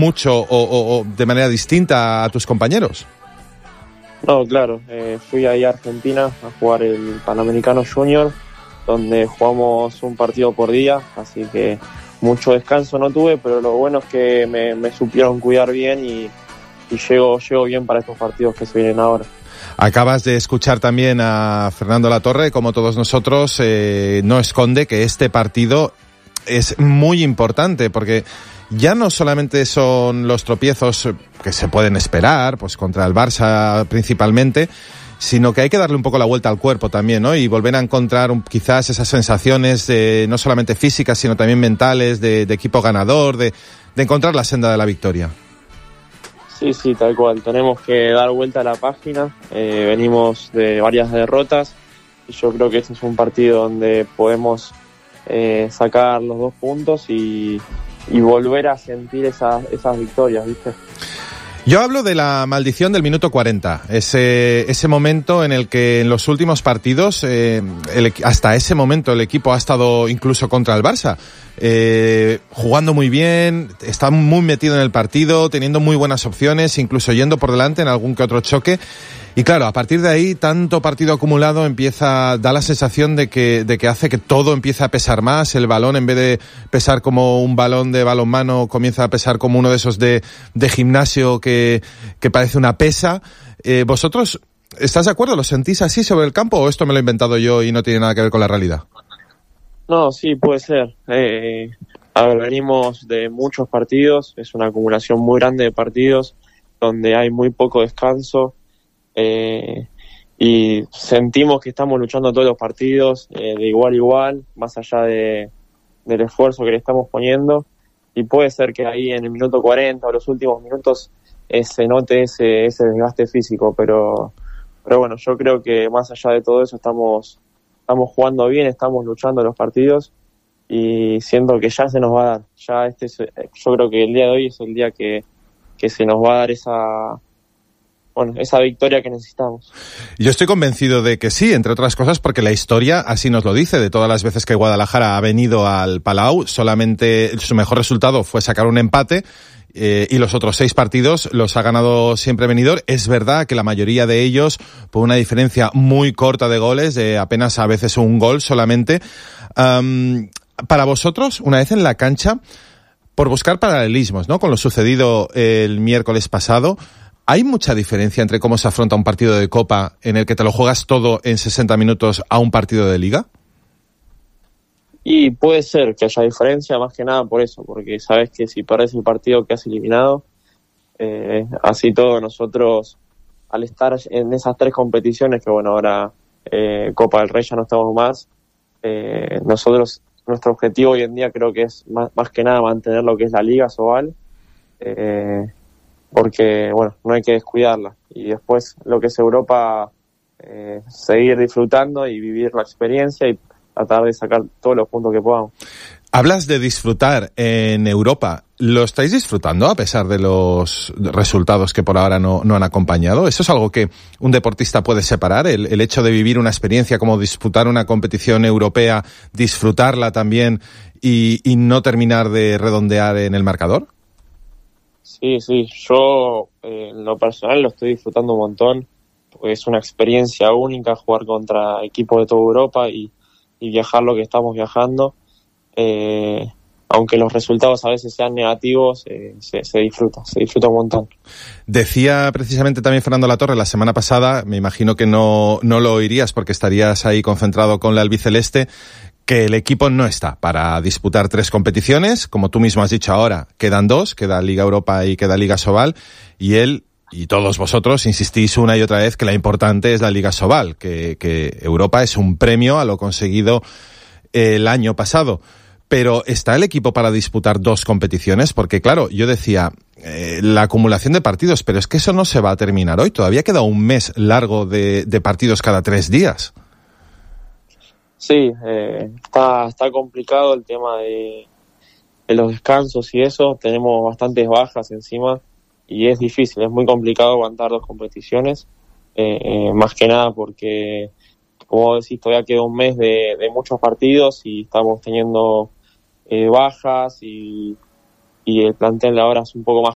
mucho o de manera distinta a tus compañeros. No, claro, fui ahí a Argentina a jugar el Panamericano Junior, donde jugamos un partido por día, así que mucho descanso no tuve, pero lo bueno es que me supieron cuidar bien y llego bien para estos partidos que se vienen ahora. Acabas de escuchar también a Fernando Latorre, como todos nosotros, no esconde que este partido es muy importante, porque ya no solamente son los tropiezos que se pueden esperar, pues contra el Barça principalmente, sino que hay que darle un poco la vuelta al cuerpo también, ¿no? Y volver a encontrar quizás esas sensaciones no solamente físicas, sino también mentales, de equipo ganador, de encontrar la senda de la victoria. Sí, tal cual. Tenemos que dar vuelta a la página. Venimos de varias derrotas y yo creo que este es un partido donde podemos sacar los 2 puntos y volver a sentir esas victorias, ¿viste? Yo hablo de la maldición del minuto 40, ese momento en el que en los últimos partidos, hasta ese momento el equipo ha estado incluso contra el Barça, jugando muy bien, está muy metido en el partido, teniendo muy buenas opciones, incluso yendo por delante en algún que otro choque. Y claro, a partir de ahí, tanto partido acumulado da la sensación de que hace que todo empiece a pesar más. El balón, en vez de pesar como un balón de balonmano, comienza a pesar como uno de esos de gimnasio que parece una pesa. ¿Vosotros estás de acuerdo? ¿Lo sentís así sobre el campo o esto me lo he inventado yo y no tiene nada que ver con la realidad? No, sí, puede ser. A ver, venimos de muchos partidos, es una acumulación muy grande de partidos donde hay muy poco descanso. Y sentimos que estamos luchando todos los partidos de igual a igual, más allá del esfuerzo que le estamos poniendo, y puede ser que ahí en el minuto 40 o los últimos minutos se note ese desgaste físico, pero bueno, yo creo que más allá de todo eso estamos jugando bien, estamos luchando los partidos y siento que ya se nos va a dar. Yo creo que el día de hoy es el día que se nos va a dar esa victoria que necesitamos. Yo estoy convencido de que sí, entre otras cosas porque la historia así nos lo dice. De todas las veces que Guadalajara ha venido al Palau, solamente su mejor resultado fue sacar un empate y los otros 6 partidos los ha ganado siempre venidor. Es verdad que la mayoría de ellos por una diferencia muy corta de goles, de apenas a veces un gol solamente. Para vosotros, una vez en la cancha, por buscar paralelismos, ¿no?, con lo sucedido el miércoles pasado, ¿hay mucha diferencia entre cómo se afronta un partido de Copa en el que te lo juegas todo en 60 minutos a un partido de Liga? Y puede ser que haya diferencia, más que nada por eso, porque sabes que si perdés el partido quedas eliminado. Así todo, nosotros, al estar en esas 3 competiciones, que bueno, ahora Copa del Rey ya no estamos más, nuestro objetivo hoy en día creo que es más que nada mantener lo que es la Liga Sobal, porque bueno, no hay que descuidarla, y después lo que es Europa, seguir disfrutando y vivir la experiencia y tratar de sacar todos los puntos que podamos. Hablas de disfrutar en Europa. ¿Lo estáis disfrutando a pesar de los resultados que por ahora no han acompañado? ¿Eso es algo que un deportista puede separar? El hecho de vivir una experiencia como disputar una competición europea, disfrutarla también y no terminar de redondear en el marcador. Sí, yo en lo personal lo estoy disfrutando un montón, porque es una experiencia única jugar contra equipos de toda Europa y viajar lo que estamos viajando. Aunque los resultados a veces sean negativos, se disfruta un montón. Decía precisamente también Fernando Latorre la semana pasada, me imagino que no lo oirías porque estarías ahí concentrado con la albiceleste, que el equipo no está para disputar 3 competiciones, como tú mismo has dicho ahora, quedan 2, queda Liga Europa y queda Liga Sobal, y él y todos vosotros insistís una y otra vez que la importante es la Liga Sobal, que Europa es un premio a lo conseguido el año pasado. Pero ¿está el equipo para disputar 2 competiciones? Porque claro, yo decía, la acumulación de partidos, pero es que eso no se va a terminar hoy. Todavía queda un mes largo de partidos cada 3 días. Sí, está complicado el tema de los descansos y eso. Tenemos bastantes bajas encima y es difícil, es muy complicado aguantar 2 competiciones. Más que nada porque, como decís, todavía queda un mes de muchos partidos y estamos teniendo bajas y el plantel ahora es un poco más